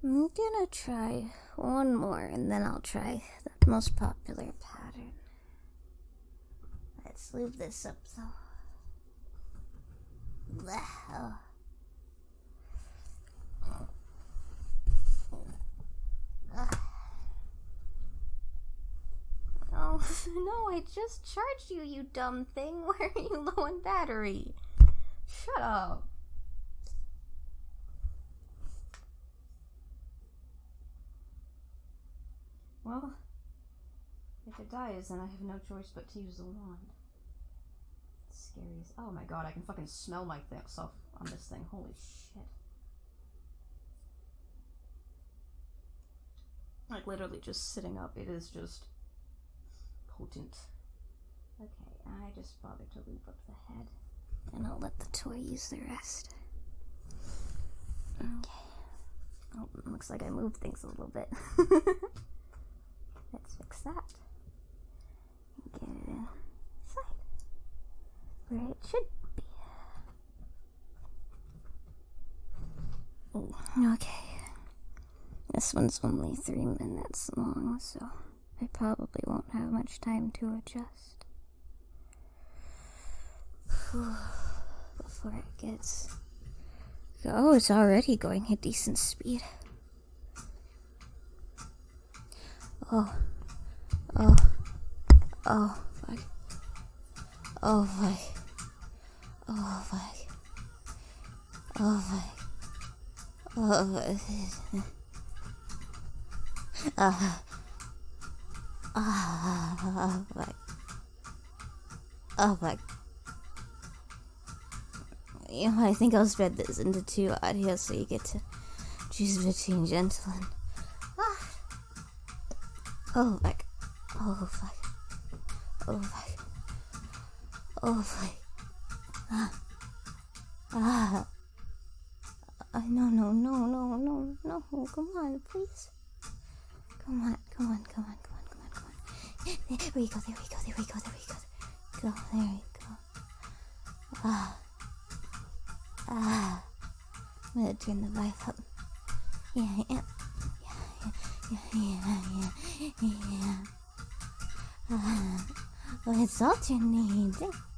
I'm gonna try one more and then I'll try the most popular pattern. Let's lube this up though. Oh, no, I just charged you, you dumb thing. Why are you low on battery? Shut up. Well, if it dies, then I have no choice but to use the wand. It's scary as... Oh my god, I can fucking smell myself on this thing. Holy shit. Like, literally just sitting up, it is just potent. Okay, I just bothered to lube up the head. And I'll let the toy use the rest. Okay. Oh, looks like I moved things a little bit. Let's fix that. Get it inside. Where it should be. Oh, okay. This one's only 3 minutes long, so I probably won't have much time to adjust. Before it gets... Oh, it's already going at decent speed. Oh, fuck. Oh, fuck. Oh, fuck. Oh, fuck. You know, I think I'll spread this into 2 audios so you get to choose between gentle and... Oh, fuck. Oh, fuck. Oh, fuck. Oh, fuck. No. Come on, please. Come on. There we go. Go, there we go. I'm gonna turn the vibe up. Yeah. Let's alternate.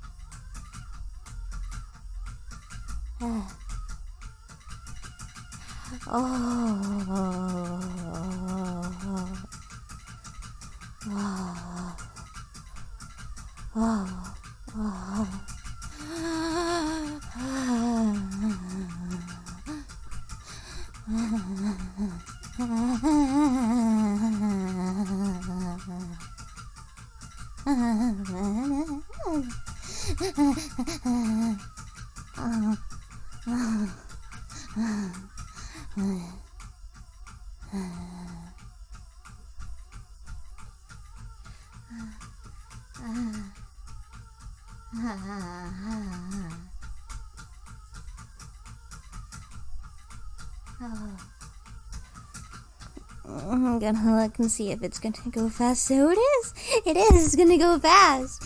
I'm gonna look and see if it's gonna go fast. So it is! It's gonna go fast!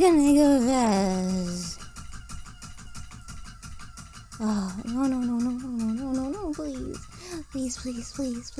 Oh, no, please. Please.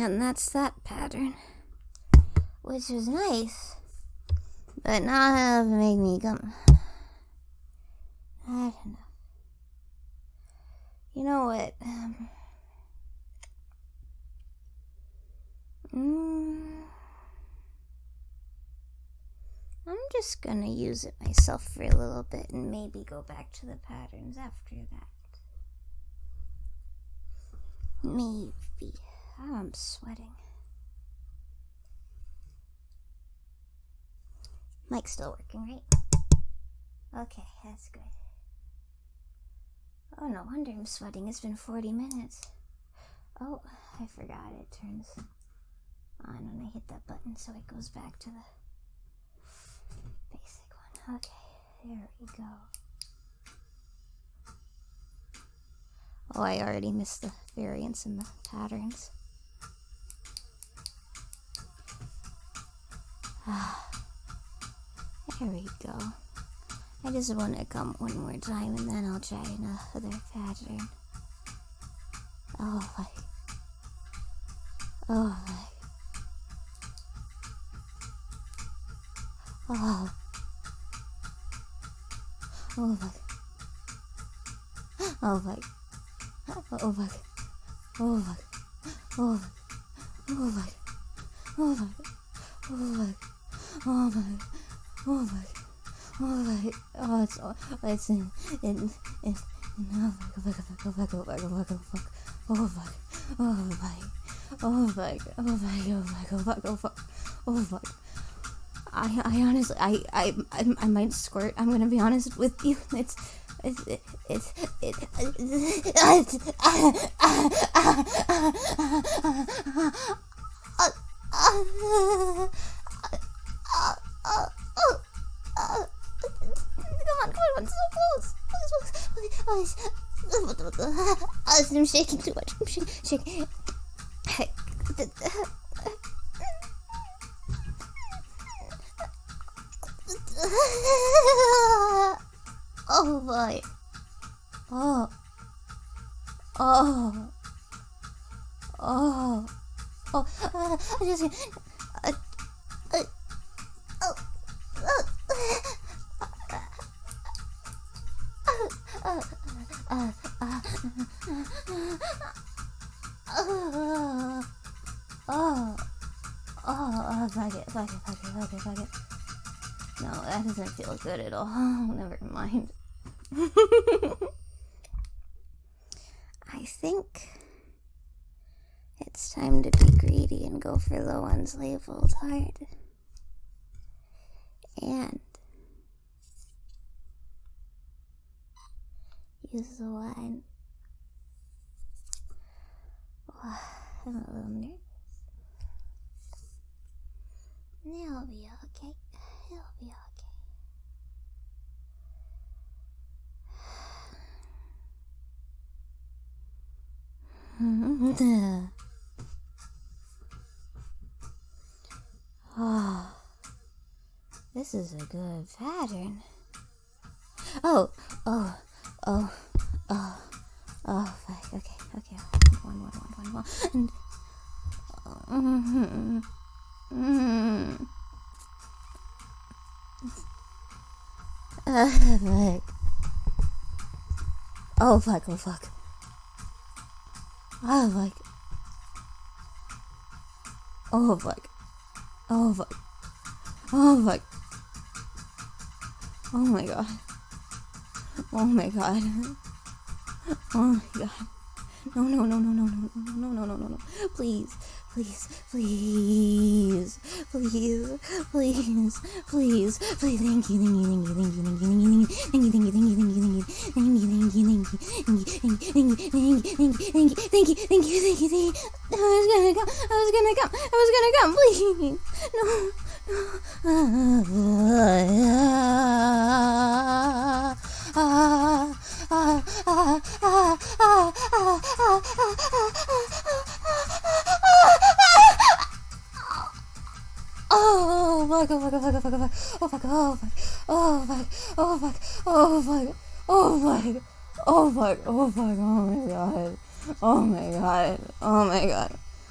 And that's that pattern. Which was nice. But not enough to make me come. Not enough. You know what? I'm just gonna use it myself for a little bit and maybe go back to the patterns after that. Maybe. Oh, I'm sweating. Mic's still working, right? Okay, that's good. Oh, no wonder I'm sweating. It's been 40 minutes. Oh, I forgot it turns on when I hit that button, so it goes back to the basic one. Okay, there we go. Oh, I already missed the variants in the patterns. There we go. I just want to come one more time and then I'll try another pattern. Oh my. Oh my. Oh. Oh my. Oh my. Oh my. Oh my. Oh my. Oh my. Oh my. Oh my. Oh my. Oh my. Oh my. Oh, it's in oh my. Oh my. Oh my. Oh my. Oh my. Oh my. Oh my. Oh my. Oh my. Oh my. Oh my. I honestly, I might squirt. I'm gonna be honest with you. It's Come on, so close. I'm shaking too much. I'm shaking. Oh boy. Oh. I just fuck it. No, that doesn't feel good at all. Never mind. I think it's time to be greedy and go for the ones labeled hard. And use the one. Oh, I'm a little nervous. It'll be okay. It'll be okay. Oh, this is a good pattern. Oh, okay. One. Fuck. Oh, fuck. Oh my god. No. Please. Thank you. I was gonna come, please. No. Oh my god.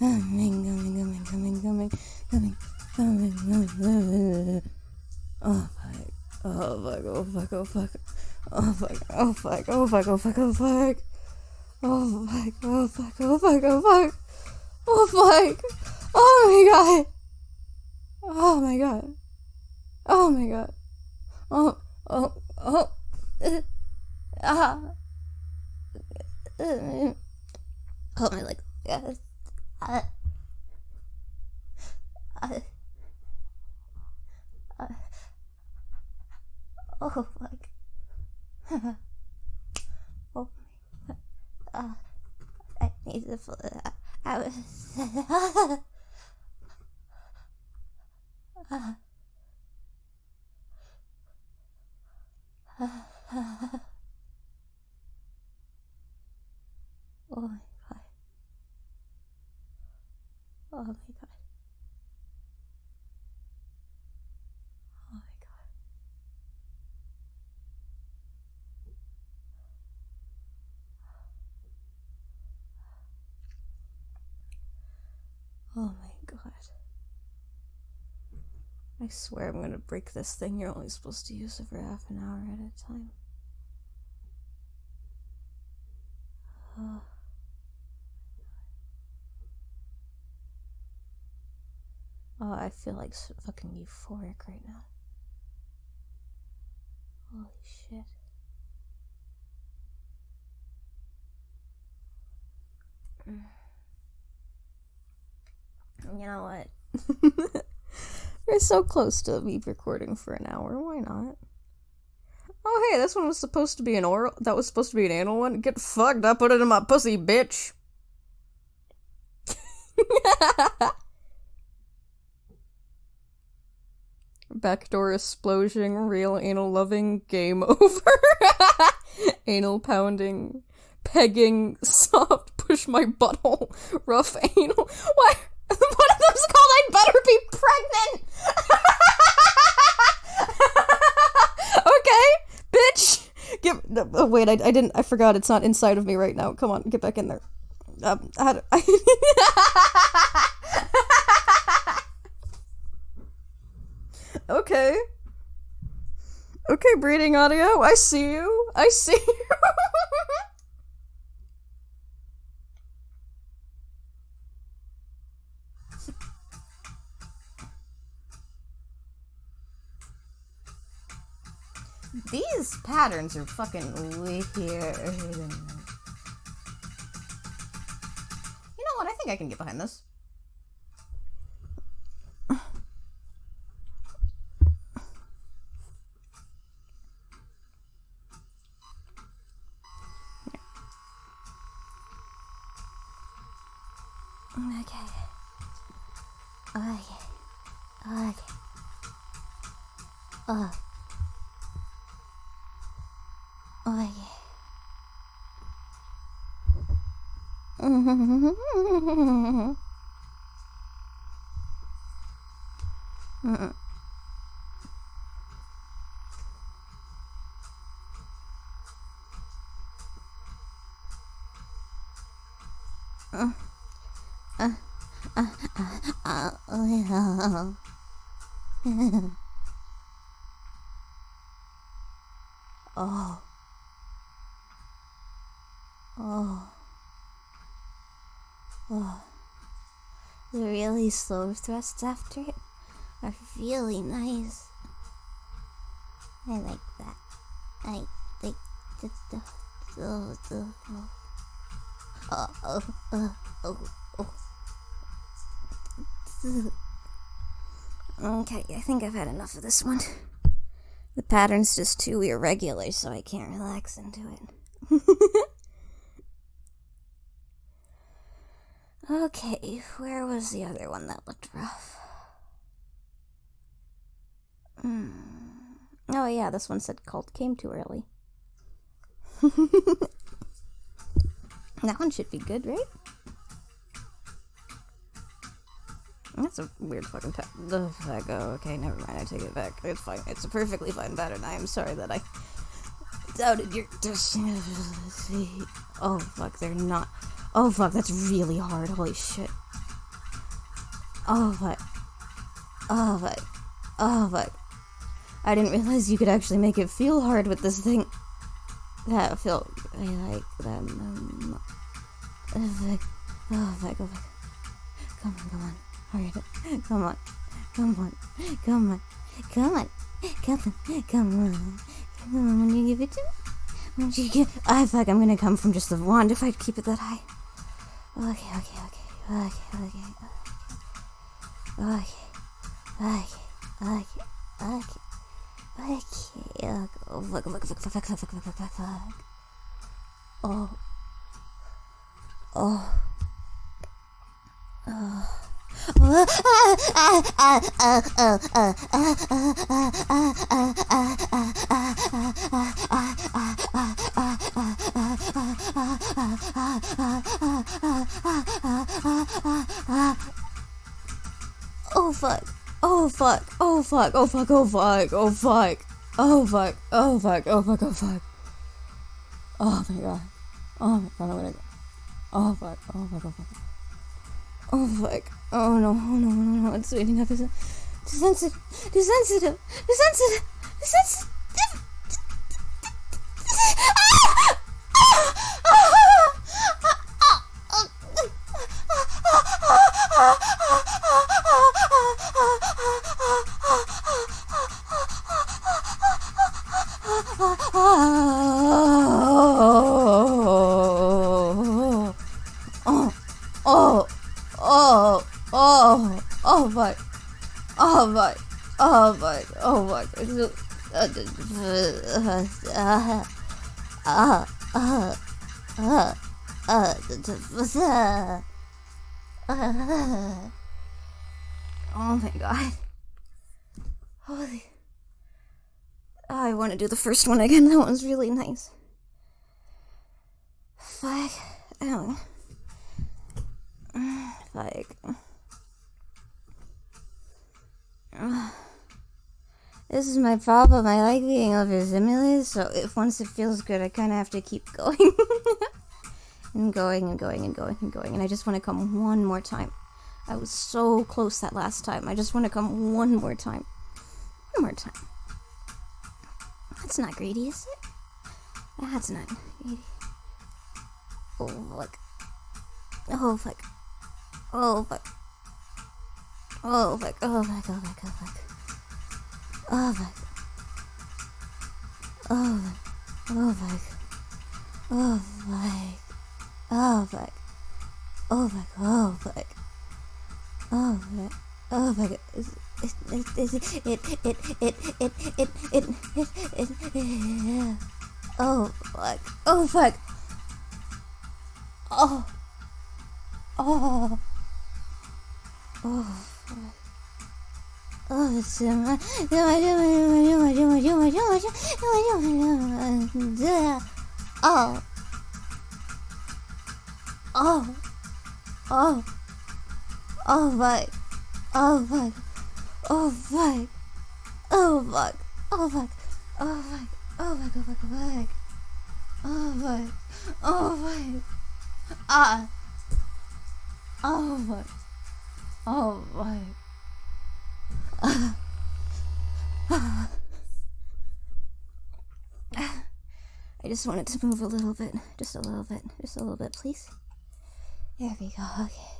Oh fuck. Oh fuck, oh fuck, oh fuck. Oh fuck, oh fuck, oh fuck, oh fuck, oh fuck. Oh fuck, oh fuck, oh fuck, oh fuck. Oh fuck. Oh my god. Oh my god. Oh my god. Oh, oh, oh. Ah. Oh my leg. Yes. Oh fuck. Oh my. I need to. I was. Oh my god. Oh my god. Oh my god. Oh my god. I swear I'm gonna break this thing. You're only supposed to use it for half an hour at a time. Oh. Oh, I feel like fucking euphoric right now. Holy shit. You know what? We're so close to me recording for an hour. Why not? Oh, hey, this one was supposed to be an oral. That was supposed to be an anal one. Get fucked. I put it in my pussy, bitch. Backdoor explosion, real anal loving, game over. Anal pounding, pegging, soft, push my butthole, rough anal. What? One of them's called I Better Be Pregnant! Okay, bitch! Oh, wait, I didn't, I forgot it's not inside of me right now. Come on, get back in there. How do I... Okay. Okay, breeding audio, I see you. I see you. These patterns are fucking weird. You know what? I think I can get behind this. Oh. Oh. Oh. The really slow thrusts after it are really nice. I like that. I like Okay, I think I've had enough of this one. The pattern's just too irregular, so I can't relax into it. Okay, where was the other one that looked rough? Oh yeah, this one said cult came too early. That one should be good, right? That's a weird fucking pattern. Okay, never mind, I take it back. It's fine. It's a perfectly fine pattern. I am sorry that I doubted your... Oh, fuck, they're not... Oh, fuck, that's really hard. Holy shit. Oh, fuck. Oh, fuck. Oh, fuck. I didn't realize you could actually make it feel hard with this thing. That felt... I like that. Oh, fuck. Oh, fuck. Oh, fuck. Come on, come on. Alright. Come on. Come on. Come on. Come on. Come on. Come on. Come on. When you give it to me? Won't you give... I fuck, I'm gonna come from just the wand if I keep it that high. Okay, okay, okay. Okay, okay. Okay. Okay. Okay. Okay. Okay. Oh, fuck, fuck, fuck, fuck, fuck, fuck, fuck, fuck, fuck, fuck. Oh. Oh. Oh. Oh fuck. Oh fuck. Oh fuck. Oh fuck. Oh fuck. Oh fuck. Oh fuck. Oh fuck. Oh fuck. Oh fuck. Oh my god. Oh my god. I'm gonna go. Oh fuck. Oh fuck. Oh fuck. Oh fuck. Oh no. Oh no. No. No. It's waiting up. It's sensitive. It's sensitive. It's sensitive. It's sensitive. Oh fuck. Oh fuck. Oh fuck. Oh fuck. Oh my god. Holy. I want to do the first one again. That one's really nice. Fuck. Oh. Fuck. This is my problem. I like being overstimulated, so if once it feels good, I kind of have to keep going. And going and going and going and going. And I just want to come one more time. I was so close that last time. I just want to come one more time. One more time. That's not greedy, is it? That's not greedy. Oh, fuck. Oh, fuck. Oh, fuck. Oh, fuck. Oh, fuck. Oh, fuck. Oh, fuck. Oh, fuck. Oh, fuck. Oh, fuck. Oh, fuck. Oh, fuck. Oh, fuck. Oh, fuck. Oh, fuck. Oh, fuck. Oh, fuck. Oh, fuck. Oh. Oh. Oh, fuck. Oh, it's oh. Oh. Oh. Oh, fuck. Oh, fuck. Oh, fuck. Oh, fuck. Oh, fuck. Oh, fuck. Oh, fuck. Oh, fuck. Oh, fuck. Oh, fuck. Ah. Oh, fuck. Oh, fuck. I just wanted to move a little bit. Just a little bit. Just a little bit, please. There we go. Okay.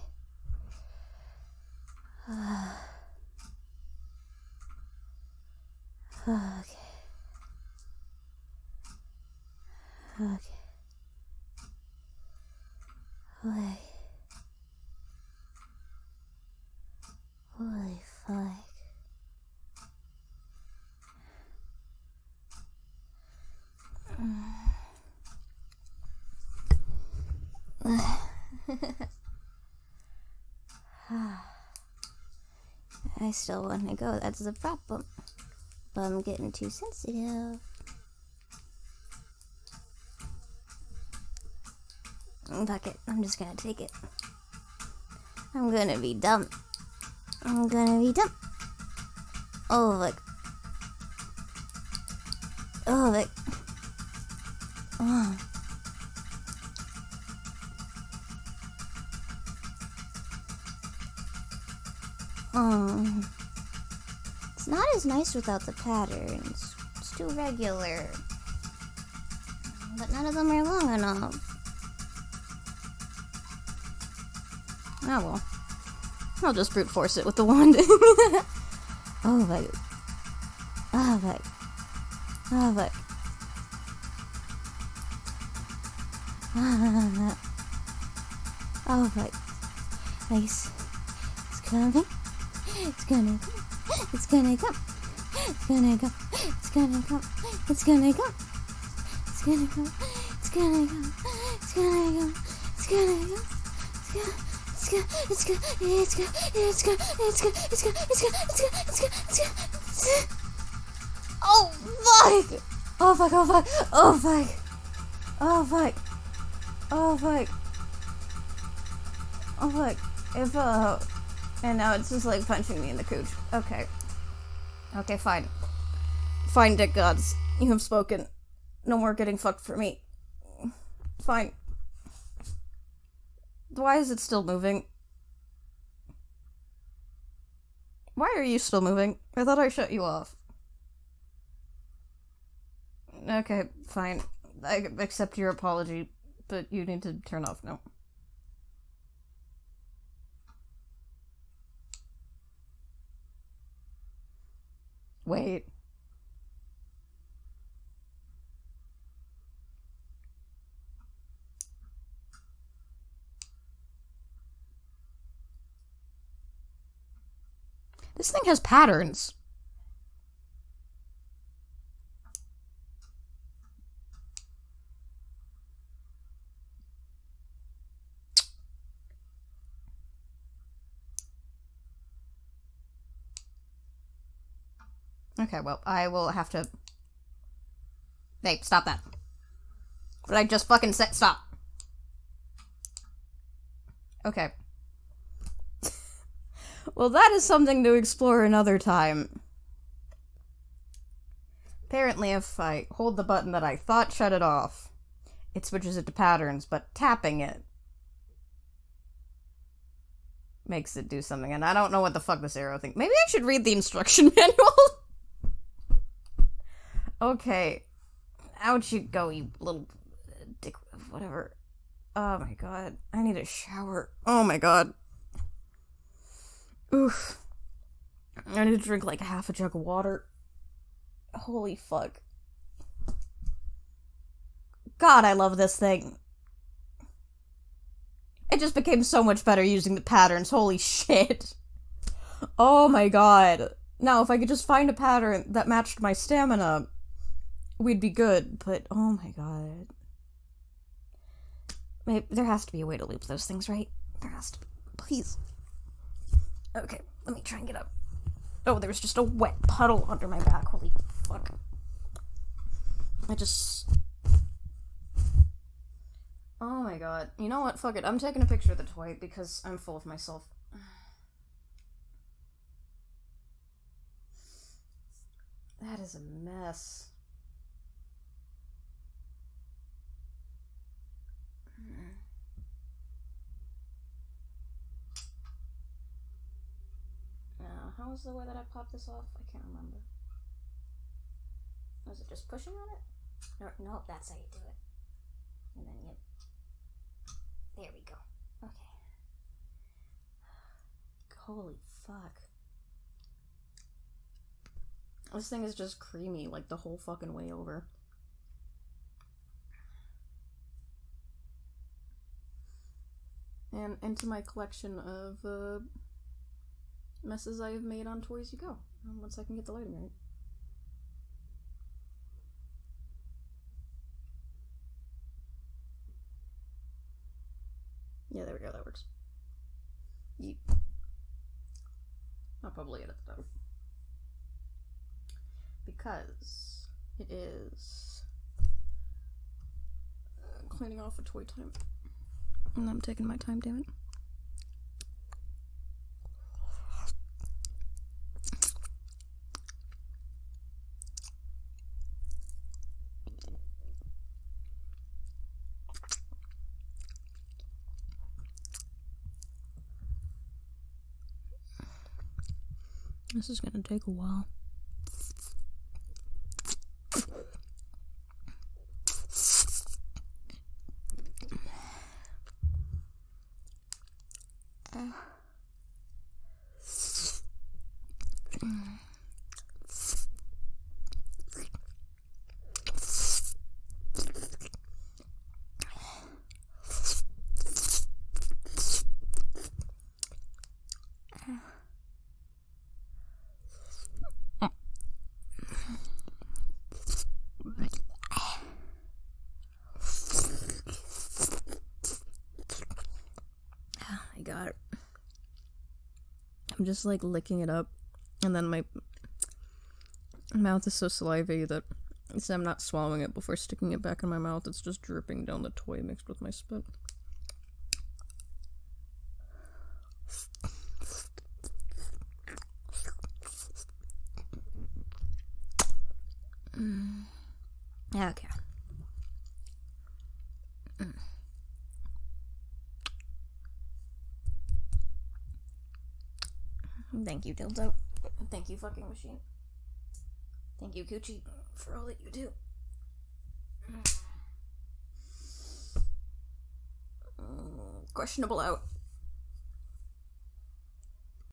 Okay. Okay. Holy. Holy fuck. I still want to go, that's the problem. But I'm getting too sensitive. Fuck it, I'm just gonna take it. I'm gonna be dumb. I'm gonna be dumb. Oh, look. Oh, look. Oh. is nice without the patterns. It's too regular. But none of them are long enough. Oh well. I'll just brute force it with the wand. Oh my. Oh my. Oh my. Oh my. Nice. It's coming. It's gonna come. It's gonna come. It's gonna come. It's gonna come. It's gonna come. It's gonna come. It's gonna come. It's gonna come. It's gonna come. It's gonna. It's good. It's good. It's good. It's good. It's good. It's good. It's good. It's good. It's good. Oh fuck! Oh fuck! Oh fuck! Oh fuck! Oh fuck! Oh fuck! Oh fuck! If and now it's just like punching me in the cooch. Okay. Okay, fine. Fine, dick gods. You have spoken. No more getting fucked for me. Fine. Why is it still moving? Why are you still moving? I thought I shut you off. Okay, fine. I accept your apology, but you need to turn off now. Wait. This thing has patterns. Okay, well, I will have to... Hey, stop that. What did I just fucking say? Stop. Okay. Well, that is something to explore another time. Apparently, if I hold the button that I thought shut it off, it switches it to patterns, but tapping it makes it do something, and I don't know what the fuck this arrow thing... Maybe I should read the instruction manual? Okay. Out you go, you little dick... whatever. Oh my god. I need a shower. Oh my god. Oof. I need to drink like half a jug of water. Holy fuck. God, I love this thing. It just became so much better using the patterns. Holy shit. Oh my god. Now, if I could just find a pattern that matched my stamina, we'd be good. But, oh my god. Maybe, there has to be a way to loop those things, right? There has to be. Please. Okay, let me try and get up. Oh, there's just a wet puddle under my back. Holy fuck. Oh my god. You know what? Fuck it. I'm taking a picture of the toy because I'm full of myself. That is a mess. How was the way that I popped this off? I can't remember. Was it just pushing on it? No, that's how you do it. And then you... There we go. Okay. Holy fuck. This thing is just creamy, like, the whole fucking way over. And into my collection of, messes I have made on Toys You Go. Once I can get the lighting right. Yeah, there we go, that works. Yeet. I'll probably edit that out. Because it is cleaning off a toy time. And I'm taking my time, damn it. This is gonna take a while. I'm just like licking it up, and then my mouth is so salivary that so I'm not swallowing it before sticking it back in my mouth. It's just dripping down the toy mixed with my spit. Okay. Thank you, dildo. Thank you, fucking machine. Thank you, Coochie, for all that you do. Questionable out.